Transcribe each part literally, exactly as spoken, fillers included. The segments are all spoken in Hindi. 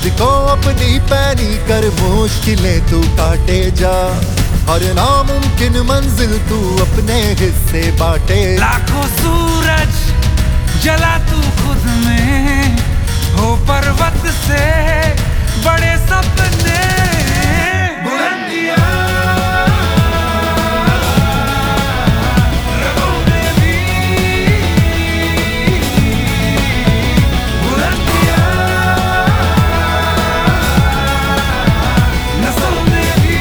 को अपनी पैनी कर मुश्किलें तू काटे जा, हर नामुमकिन मंजिल तू अपने हिस्से बांटे। लाखों सूरज जला तू खुद में, हो पर्वत से बड़े सपने। बुलंदियां रगों में भी, बुलंदियां नस्लों में भी।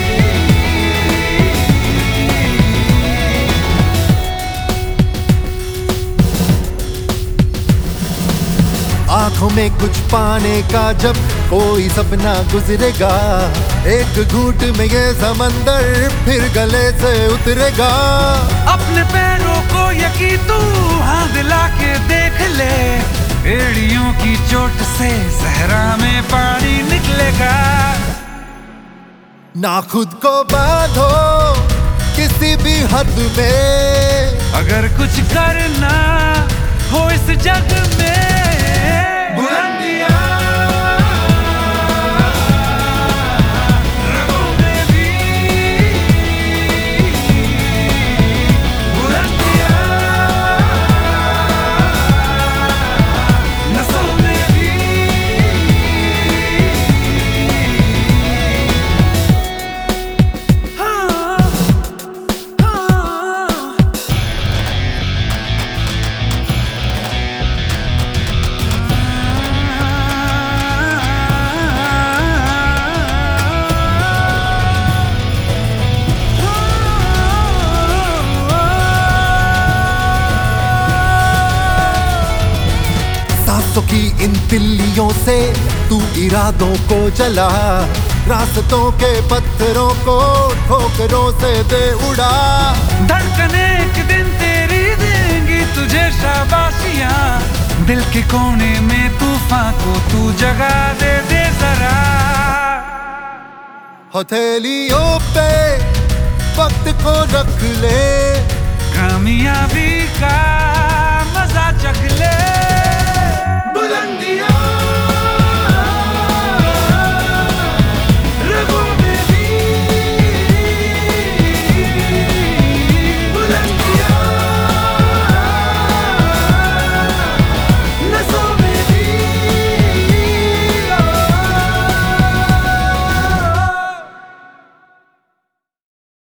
आंखों में कुछ पाने का जब कोई सपना गुजरेगा, एक घूंट में ये समंदर फिर गले से उतरेगा। अपने पैरों को यकीन तू हाँ दिला के देख ले, एड़ियों की चोट से सहरा में पानी निकलेगा। ना खुद को बांधो किसी भी हद में, अगर कुछ करना हो इस जग में। बुलंदियां रगों में भी, बुलंदियां नस्लों में भी। हाँ, हाँ। सांसों की इन तिल्लियों से तू इरादों को जला, रास्तों के पत्थरों को ठोकरों से दे उड़ा। धड़कने एक दिन तेरी देंगी तुझे शाबाशियां, दिल के कोने में तूफान को तू जगा दे दे जरा। हथेलियों पे वक्त को रख ले, कामयाबी का